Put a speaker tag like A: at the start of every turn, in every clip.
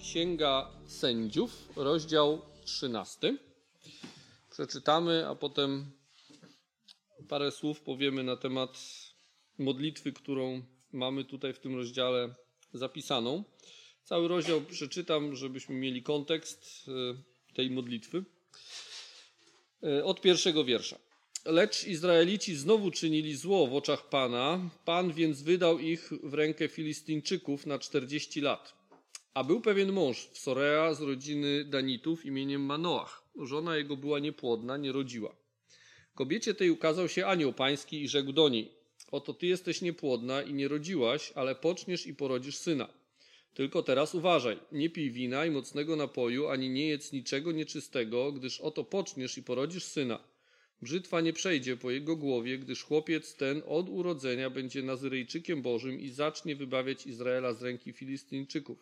A: Księga Sędziów, rozdział 13. Przeczytamy, a potem parę słów powiemy na temat modlitwy, którą mamy tutaj w tym rozdziale zapisaną. Cały rozdział przeczytam, żebyśmy mieli kontekst tej modlitwy. Od pierwszego wiersza. Lecz Izraelici znowu czynili zło w oczach Pana. Pan więc wydał ich w rękę Filistyńczyków na 40 lat. A był pewien mąż w Sorea z rodziny Danitów imieniem Manoach. Żona jego była niepłodna, nie rodziła. Kobiecie tej ukazał się anioł pański i rzekł do niej: oto ty jesteś niepłodna i nie rodziłaś, ale poczniesz i porodzisz syna. Tylko teraz uważaj, nie pij wina i mocnego napoju, ani nie jedz niczego nieczystego, gdyż oto poczniesz i porodzisz syna. Brzytwa nie przejdzie po jego głowie, gdyż chłopiec ten od urodzenia będzie Nazyrejczykiem Bożym i zacznie wybawiać Izraela z ręki Filistyńczyków.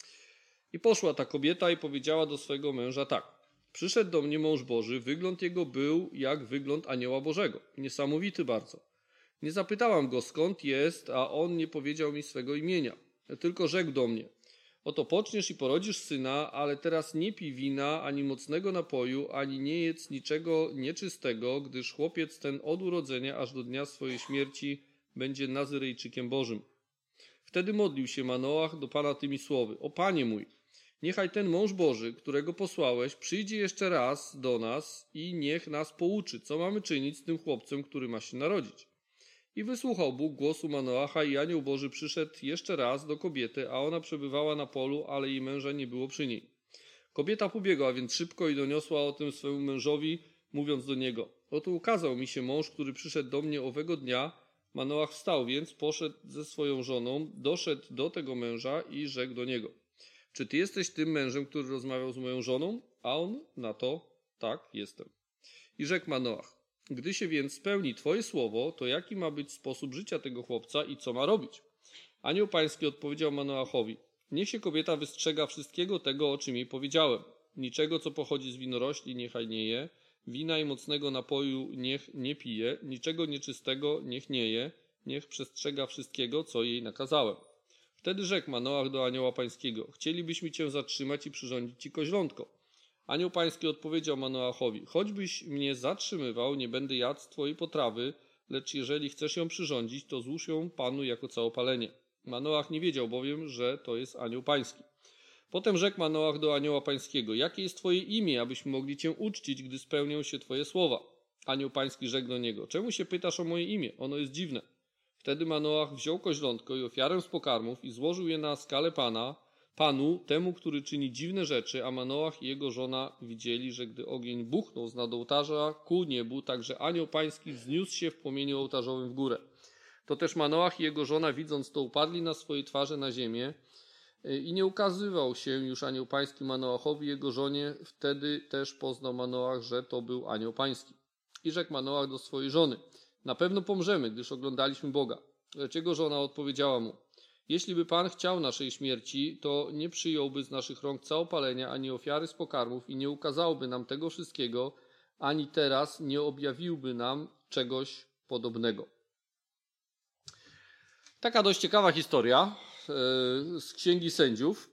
A: I poszła ta kobieta i powiedziała do swego męża tak: przyszedł do mnie mąż Boży, wygląd jego był jak wygląd anioła Bożego, niesamowity bardzo. Nie zapytałam go, skąd jest, a on nie powiedział mi swego imienia. Tylko rzekł do mnie: oto poczniesz i porodzisz syna, ale teraz nie pij wina, ani mocnego napoju, ani nie jedz niczego nieczystego, gdyż chłopiec ten od urodzenia aż do dnia swojej śmierci będzie Nazyrejczykiem Bożym. Wtedy modlił się Manoach do Pana tymi słowy: o Panie mój, niechaj ten mąż Boży, którego posłałeś, przyjdzie jeszcze raz do nas i niech nas pouczy, co mamy czynić z tym chłopcem, który ma się narodzić. I wysłuchał Bóg głosu Manoacha i anioł Boży przyszedł jeszcze raz do kobiety, a ona przebywała na polu, ale jej męża nie było przy niej. Kobieta pobiegła więc szybko i doniosła o tym swemu mężowi, mówiąc do niego: oto ukazał mi się mąż, który przyszedł do mnie owego dnia. Manoach wstał więc, poszedł ze swoją żoną, doszedł do tego męża i rzekł do niego: czy ty jesteś tym mężem, który rozmawiał z moją żoną? A on na to: tak, jestem. I rzekł Manoach: gdy się więc spełni twoje słowo, to jaki ma być sposób życia tego chłopca i co ma robić? Anioł pański odpowiedział Manoachowi: niech się kobieta wystrzega wszystkiego tego, o czym jej powiedziałem. Niczego, co pochodzi z winorośli, niechaj nie je, wina i mocnego napoju niech nie pije, niczego nieczystego niech nie je, niech przestrzega wszystkiego, co jej nakazałem. Wtedy rzekł Manoach do anioła pańskiego: chcielibyśmy cię zatrzymać i przyrządzić ci koźlątko. Anioł pański odpowiedział Manoachowi: choćbyś mnie zatrzymywał, nie będę jadł z twojej potrawy, lecz jeżeli chcesz ją przyrządzić, to złóż ją Panu jako całopalenie. Manoach nie wiedział bowiem, że to jest anioł pański. Potem rzekł Manoach do anioła pańskiego: jakie jest twoje imię, abyśmy mogli cię uczcić, gdy spełnią się twoje słowa? Anioł pański rzekł do niego: czemu się pytasz o moje imię? Ono jest dziwne. Wtedy Manoach wziął koźlątko i ofiarę z pokarmów i złożył je na skalę Panu, temu, który czyni dziwne rzeczy, a Manoach i jego żona widzieli, że gdy ogień buchnął z nad ołtarza ku niebu, także anioł pański wzniósł się w płomieniu ołtarzowym w górę. To też Manoach i jego żona, widząc to, upadli na swoje twarze na ziemię i nie ukazywał się już anioł pański Manoachowi i jego żonie. Wtedy też poznał Manoach, że to był anioł pański. I rzekł Manoach do swojej żony: na pewno pomrzemy, gdyż oglądaliśmy Boga. Lecz jego żona odpowiedziała mu: jeśli by Pan chciał naszej śmierci, to nie przyjąłby z naszych rąk całopalenia, ani ofiary z pokarmów i nie ukazałby nam tego wszystkiego, ani teraz nie objawiłby nam czegoś podobnego. Taka dość ciekawa historia z Księgi Sędziów.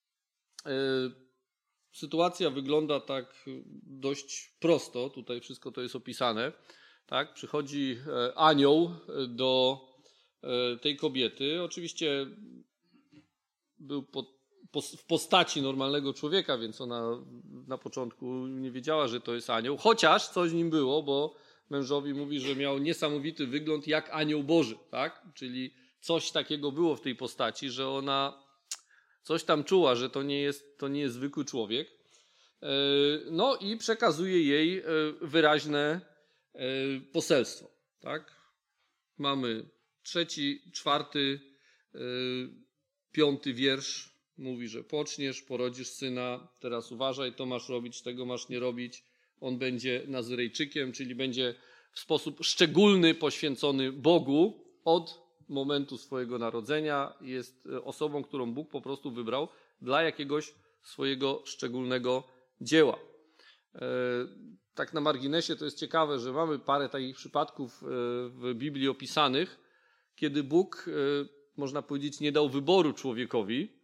A: Sytuacja wygląda tak dość prosto, tutaj wszystko to jest opisane. Tak? Przychodzi anioł do tej kobiety. Oczywiście był w postaci normalnego człowieka, więc ona na początku nie wiedziała, że to jest anioł. Chociaż coś z nim było, bo mężowi mówi, że miał niesamowity wygląd jak anioł Boży. Tak? Czyli coś takiego było w tej postaci, że ona coś tam czuła, że to nie jest zwykły człowiek. No i przekazuje jej wyraźne poselstwo. Tak? Mamy 3., 4., 5. wiersz. Mówi, że poczniesz, porodzisz syna, teraz uważaj, to masz robić, tego masz nie robić. On będzie Nazyrejczykiem, czyli będzie w sposób szczególny poświęcony Bogu od momentu swojego narodzenia. Jest osobą, którą Bóg po prostu wybrał dla jakiegoś swojego szczególnego dzieła. Tak na marginesie to jest ciekawe, że mamy parę takich przypadków w Biblii opisanych, kiedy Bóg, można powiedzieć, nie dał wyboru człowiekowi,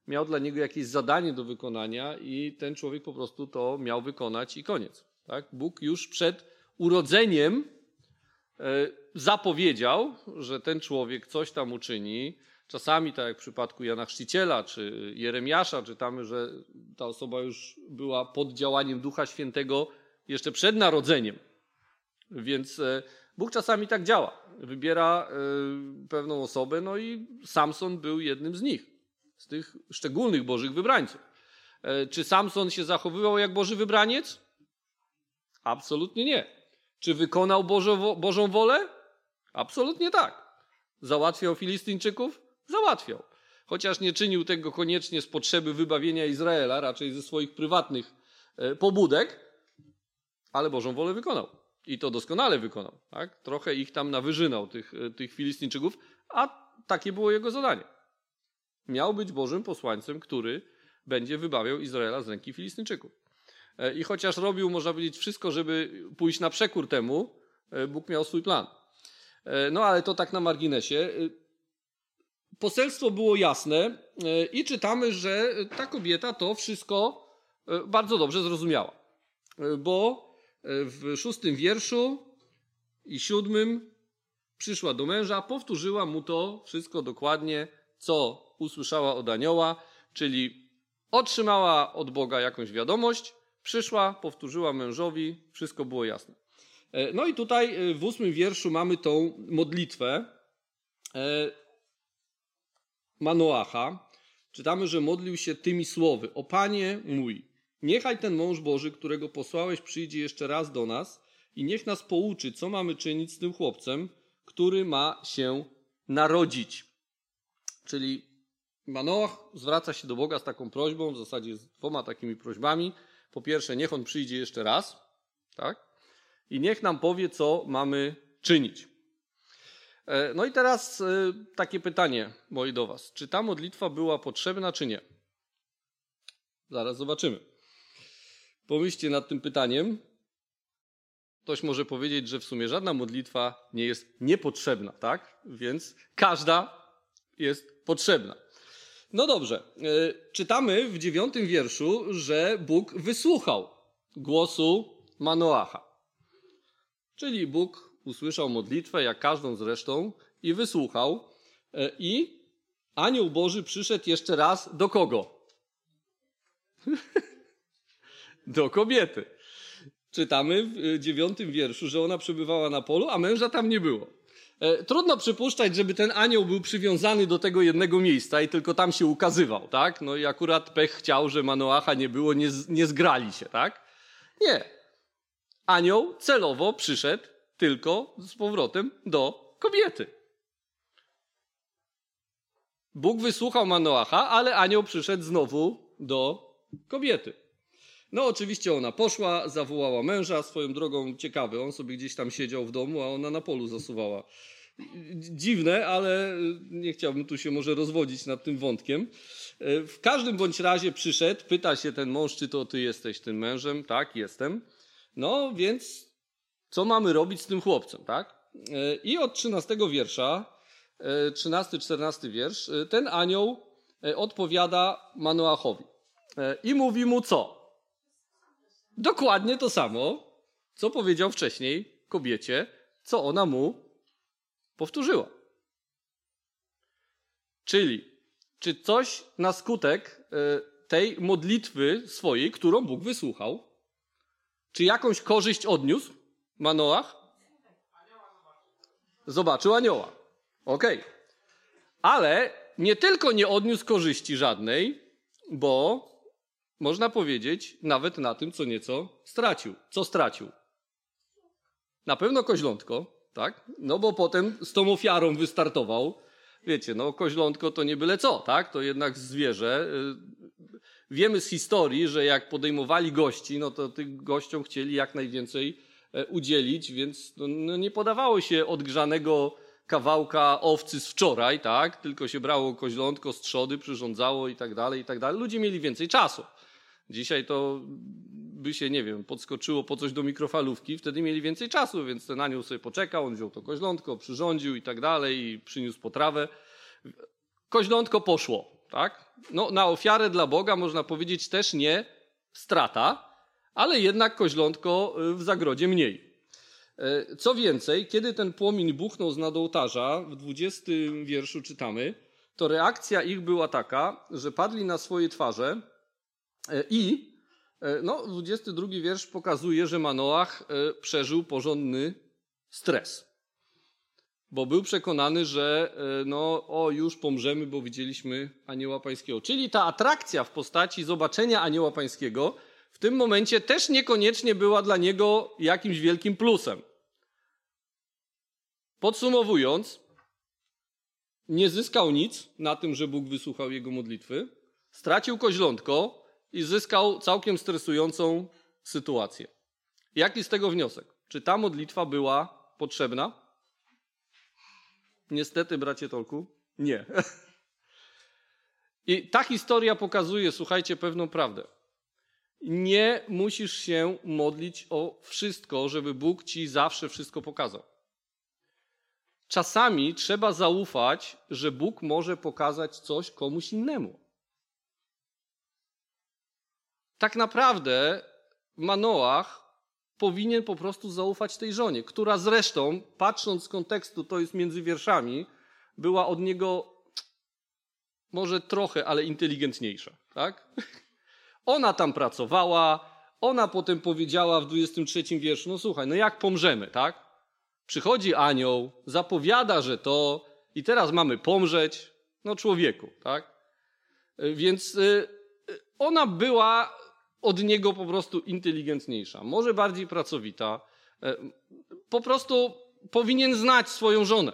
A: miał dla niego jakieś zadanie do wykonania i ten człowiek po prostu to miał wykonać i koniec. Tak? Bóg już przed urodzeniem zapowiedział, że ten człowiek coś tam uczyni. Czasami, tak jak w przypadku Jana Chrzciciela czy Jeremiasza, czytamy, że ta osoba już była pod działaniem Ducha Świętego jeszcze przed narodzeniem. Więc Bóg czasami tak działa. Wybiera pewną osobę, no i Samson był jednym z nich, z tych szczególnych Bożych wybrańców. Czy Samson się zachowywał jak Boży wybraniec? Absolutnie nie. Czy wykonał Bożą wolę? Absolutnie tak. Załatwiał Filistyńczyków? Załatwiał. Chociaż nie czynił tego koniecznie z potrzeby wybawienia Izraela, raczej ze swoich prywatnych pobudek, ale Bożą wolę wykonał. I to doskonale wykonał. Tak? Trochę ich tam nawyżynał, tych Filistyńczyków, a takie było jego zadanie. Miał być Bożym posłańcem, który będzie wybawiał Izraela z ręki Filistyńczyków. I chociaż robił, można powiedzieć, wszystko, żeby pójść na przekór temu, Bóg miał swój plan. No ale to tak na marginesie. Poselstwo było jasne i czytamy, że ta kobieta to wszystko bardzo dobrze zrozumiała. Bo w 6 wierszu i 7 przyszła do męża, powtórzyła mu to wszystko dokładnie, co usłyszała od anioła, czyli otrzymała od Boga jakąś wiadomość, przyszła, powtórzyła mężowi, wszystko było jasne. No i tutaj w 8 wierszu mamy tą modlitwę Manoacha. Czytamy, że modlił się tymi słowy: o Panie mój, niechaj ten mąż Boży, którego posłałeś, przyjdzie jeszcze raz do nas i niech nas pouczy, co mamy czynić z tym chłopcem, który ma się narodzić. Czyli Manoach zwraca się do Boga z taką prośbą, w zasadzie z 2 takimi prośbami. Po pierwsze, niech on przyjdzie jeszcze raz, tak? I niech nam powie, co mamy czynić. No i teraz takie pytanie moje do was. Czy ta modlitwa była potrzebna, czy nie? Zaraz zobaczymy. Pomyślcie nad tym pytaniem. Ktoś może powiedzieć, że w sumie żadna modlitwa nie jest niepotrzebna, tak? Więc każda jest potrzebna. No dobrze. Czytamy w 9 wierszu, że Bóg wysłuchał głosu Manoacha. Czyli Bóg usłyszał modlitwę, jak każdą zresztą, i wysłuchał. I anioł Boży przyszedł jeszcze raz do kogo? Do kobiety. Czytamy w 9 wierszu, że ona przebywała na polu, a męża tam nie było. Trudno przypuszczać, żeby ten anioł był przywiązany do tego jednego miejsca i tylko tam się ukazywał, tak? No i akurat pech chciał, że Manoacha nie było, nie zgrali się, tak? Nie. Anioł celowo przyszedł tylko z powrotem do kobiety. Bóg wysłuchał Manoacha, ale anioł przyszedł znowu do kobiety. No oczywiście ona poszła, zawołała męża, swoją drogą ciekawy, on sobie gdzieś tam siedział w domu, a ona na polu zasuwała. Dziwne, ale nie chciałbym tu się może rozwodzić nad tym wątkiem. W każdym bądź razie przyszedł, pyta się ten mąż, czy to ty jesteś tym mężem? Tak, jestem. No więc co mamy robić z tym chłopcem, tak? I od 13 wiersza, 13-14 wiersz, ten anioł odpowiada Manoachowi i mówi mu co? Dokładnie to samo, co powiedział wcześniej kobiecie, co ona mu powtórzyła. Czyli, czy coś na skutek tej modlitwy swojej, którą Bóg wysłuchał, czy jakąś korzyść odniósł Manoach? Zobaczył anioła. Okej. Ale nie tylko nie odniósł korzyści żadnej, bo można powiedzieć nawet na tym, co nieco stracił. Co stracił? Na pewno koźlątko, tak? No bo potem z tą ofiarą wystartował. Wiecie, no koźlątko to nie byle co, tak? To jednak zwierzę. Wiemy z historii, że jak podejmowali gości, no to tych gościom chcieli jak najwięcej udzielić, więc no nie podawało się odgrzanego kawałka owcy z wczoraj, tak? Tylko się brało koźlątko z trzody, przyrządzało i tak dalej, i tak dalej. Ludzie mieli więcej czasu. Dzisiaj to by się, nie wiem, podskoczyło po coś do mikrofalówki, wtedy mieli więcej czasu, więc ten anioł sobie poczekał, on wziął to koźlątko, przyrządził i tak dalej i przyniósł potrawę. Koźlątko poszło. tak? No, na ofiarę dla Boga można powiedzieć też nie strata, ale jednak koźlątko w zagrodzie mniej. Co więcej, kiedy ten płomień buchnął z nad ołtarza, w 20 wierszu czytamy, to reakcja ich była taka, że padli na swoje twarze i 22 wiersz pokazuje, że Manoach przeżył porządny stres. Bo był przekonany, że już pomrzemy, bo widzieliśmy anioła pańskiego. Czyli ta atrakcja w postaci zobaczenia anioła pańskiego w tym momencie też niekoniecznie była dla niego jakimś wielkim plusem. Podsumowując, nie zyskał nic na tym, że Bóg wysłuchał jego modlitwy, stracił koźlątko i zyskał całkiem stresującą sytuację. Jaki z tego wniosek? Czy ta modlitwa była potrzebna? Niestety, bracie Tolku, nie. I ta historia pokazuje, słuchajcie, pewną prawdę. Nie musisz się modlić o wszystko, żeby Bóg ci zawsze wszystko pokazał. Czasami trzeba zaufać, że Bóg może pokazać coś komuś innemu. Tak naprawdę Manoach powinien po prostu zaufać tej żonie, która zresztą, patrząc z kontekstu, to jest między wierszami, była od niego może trochę, ale inteligentniejsza. Tak? Ona tam pracowała, ona potem powiedziała w 23 wierszu, no słuchaj, no jak pomrzemy, tak? Przychodzi anioł, zapowiada, że to i teraz mamy pomrzeć, no człowieku, tak? Więc ona była od niego po prostu inteligentniejsza, może bardziej pracowita. Po prostu powinien znać swoją żonę.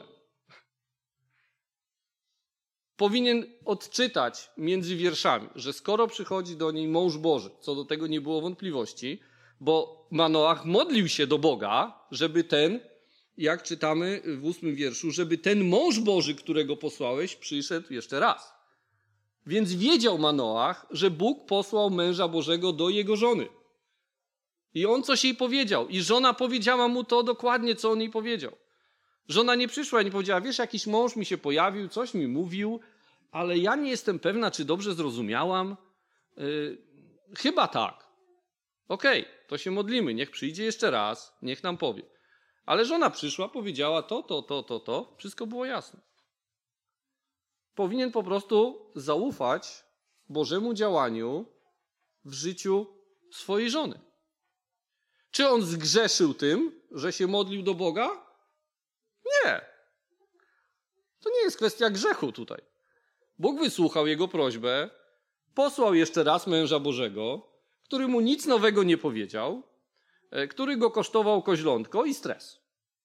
A: Powinien odczytać między wierszami, że skoro przychodzi do niej mąż Boży, co do tego nie było wątpliwości, bo Manoach modlił się do Boga, żeby ten, jak czytamy w 8 wierszu, żeby ten mąż Boży, którego posłałeś, przyszedł jeszcze raz. Więc wiedział Manoach, że Bóg posłał męża Bożego do jego żony. I on coś jej powiedział. I żona powiedziała mu to dokładnie, co on jej powiedział. Żona nie przyszła i nie powiedziała, wiesz, jakiś mąż mi się pojawił, coś mi mówił, ale ja nie jestem pewna, czy dobrze zrozumiałam. Chyba tak. Okej, to się modlimy, niech przyjdzie jeszcze raz, niech nam powie. Ale żona przyszła, powiedziała to, wszystko było jasne. Powinien po prostu zaufać Bożemu działaniu w życiu swojej żony. Czy on zgrzeszył tym, że się modlił do Boga? Nie. To nie jest kwestia grzechu tutaj. Bóg wysłuchał jego prośbę, posłał jeszcze raz męża Bożego, który mu nic nowego nie powiedział, który go kosztował koźlątko i stres.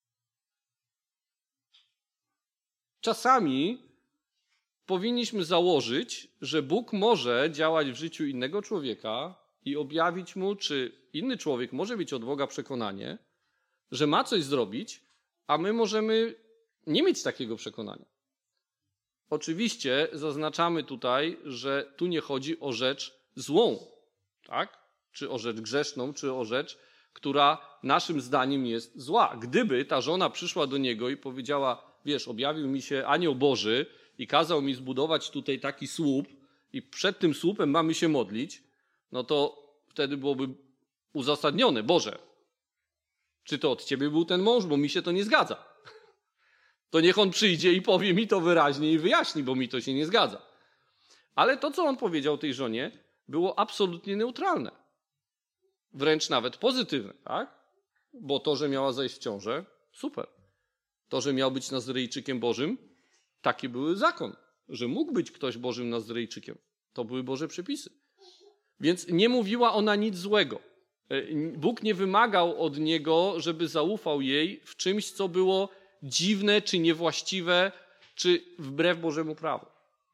A: Czasami powinniśmy założyć, że Bóg może działać w życiu innego człowieka i objawić mu, czy inny człowiek może mieć od Boga przekonanie, że ma coś zrobić, a my możemy nie mieć takiego przekonania. Oczywiście zaznaczamy tutaj, że tu nie chodzi o rzecz złą, tak? Czy o rzecz grzeszną, czy o rzecz, która naszym zdaniem jest zła. Gdyby ta żona przyszła do niego i powiedziała, wiesz, objawił mi się anioł Boży i kazał mi zbudować tutaj taki słup i przed tym słupem mamy się modlić, no to wtedy byłoby uzasadnione, Boże, czy to od ciebie był ten mąż, bo mi się to nie zgadza. To niech on przyjdzie i powie mi to wyraźnie i wyjaśni, bo mi to się nie zgadza. Ale to, co on powiedział tej żonie, było absolutnie neutralne. Wręcz nawet pozytywne, tak? Bo to, że miała zajść w ciążę, super. To, że miał być Nazyrejczykiem Bożym, taki był zakon, że mógł być ktoś Bożym Nazyrejczykiem. To były Boże przepisy. Więc nie mówiła ona nic złego. Bóg nie wymagał od niego, żeby zaufał jej w czymś, co było dziwne, czy niewłaściwe, czy wbrew Bożemu prawu.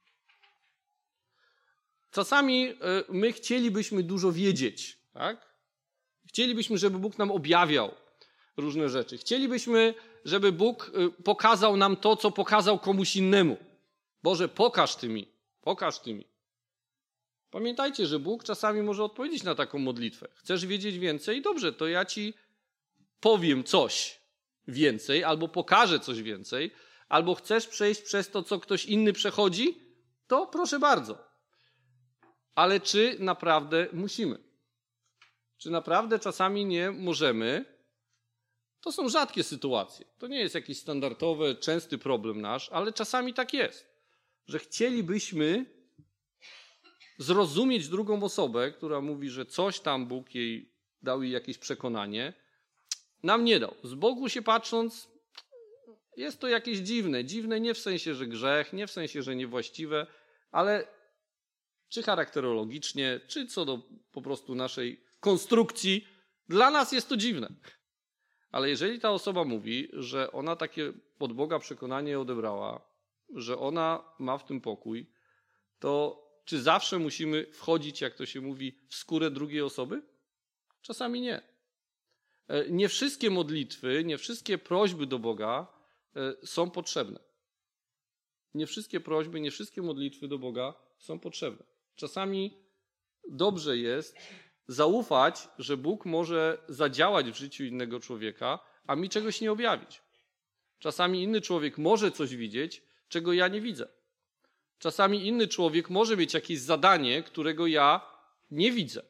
A: Czasami my chcielibyśmy dużo wiedzieć, tak? Chcielibyśmy, żeby Bóg nam objawiał różne rzeczy. Chcielibyśmy, żeby Bóg pokazał nam to, co pokazał komuś innemu. Boże, pokaż Ty mi. Pamiętajcie, że Bóg czasami może odpowiedzieć na taką modlitwę. Chcesz wiedzieć więcej? Dobrze, to ja Ci powiem coś więcej, albo pokażę coś więcej, albo chcesz przejść przez to, co ktoś inny przechodzi? to proszę bardzo. Ale czy naprawdę musimy? Czy naprawdę czasami nie możemy? To są rzadkie sytuacje. To nie jest jakiś standardowy, częsty problem nasz, ale czasami tak jest, że chcielibyśmy zrozumieć drugą osobę, która mówi, że coś tam Bóg dał jej jakieś przekonanie, nam nie dał. Z Bogu się patrząc, jest to jakieś dziwne. Dziwne nie w sensie, że grzech, nie w sensie, że niewłaściwe, ale czy charakterologicznie, czy co do po prostu naszej konstrukcji, dla nas jest to dziwne. Ale jeżeli ta osoba mówi, że ona takie od Boga przekonanie odebrała, że ona ma w tym pokój, to czy zawsze musimy wchodzić, jak to się mówi, w skórę drugiej osoby? Czasami nie. Nie wszystkie modlitwy, nie wszystkie prośby do Boga są potrzebne. Nie wszystkie prośby, nie wszystkie modlitwy do Boga są potrzebne. Czasami dobrze jest zaufać, że Bóg może zadziałać w życiu innego człowieka, a mi czegoś nie objawić. Czasami inny człowiek może coś widzieć, czego ja nie widzę. Czasami inny człowiek może mieć jakieś zadanie, którego ja nie widzę.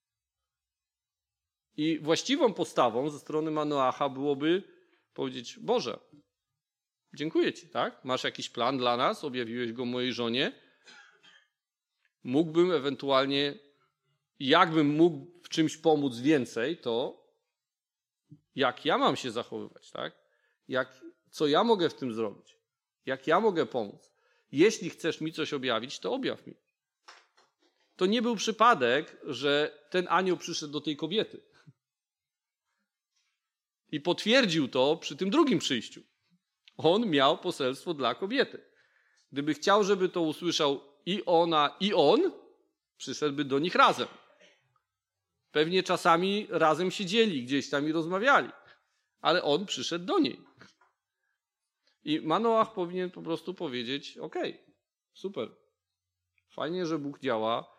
A: I właściwą postawą ze strony Manoacha byłoby powiedzieć: Boże, dziękuję Ci, tak? Masz jakiś plan dla nas, objawiłeś go mojej żonie. Mógłbym ewentualnie, jakbym mógł w czymś pomóc więcej, to jak ja mam się zachowywać, tak? Co ja mogę w tym zrobić? Jak ja mogę pomóc? Jeśli chcesz mi coś objawić, to objaw mi. To nie był przypadek, że ten anioł przyszedł do tej kobiety. I potwierdził to przy tym drugim przyjściu. On miał poselstwo dla kobiety. Gdyby chciał, żeby to usłyszał i ona, i on, przyszedłby do nich razem. Pewnie czasami razem siedzieli gdzieś tam i rozmawiali. Ale on przyszedł do niej. I Manoach powinien po prostu powiedzieć: okej, super, fajnie, że Bóg działa,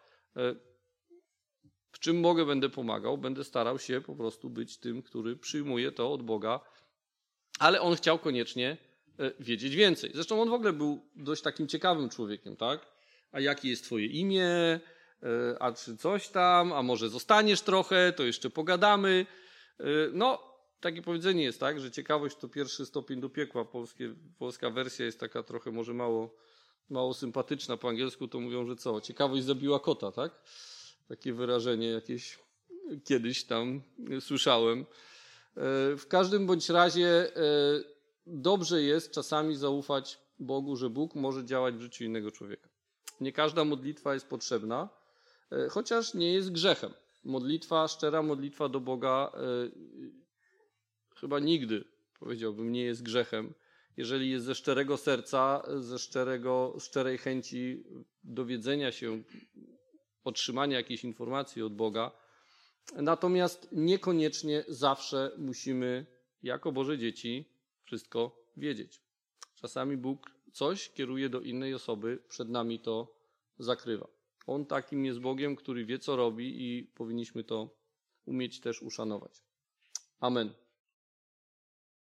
A: w czym mogę, będę pomagał, będę starał się po prostu być tym, który przyjmuje to od Boga, ale on chciał koniecznie wiedzieć więcej. Zresztą on w ogóle był dość takim ciekawym człowiekiem, tak? A jakie jest twoje imię? A czy coś tam? A może zostaniesz trochę? To jeszcze pogadamy. No, takie powiedzenie jest, tak, że ciekawość to pierwszy stopień do piekła. Polska wersja jest taka trochę może mało sympatyczna. Po angielsku to mówią, że co? Ciekawość zabiła kota, tak? Takie wyrażenie jakieś kiedyś tam słyszałem. W każdym bądź razie dobrze jest czasami zaufać Bogu, że Bóg może działać w życiu innego człowieka. Nie każda modlitwa jest potrzebna, chociaż nie jest grzechem. Szczera modlitwa do Boga chyba nigdy, powiedziałbym, nie jest grzechem. Jeżeli jest ze szczerego serca, szczerej chęci dowiedzenia się, otrzymania jakiejś informacji od Boga. Natomiast niekoniecznie zawsze musimy, jako Boże dzieci, wszystko wiedzieć. Czasami Bóg coś kieruje do innej osoby, przed nami to zakrywa. On takim jest Bogiem, który wie, co robi, i powinniśmy to umieć też uszanować. Amen.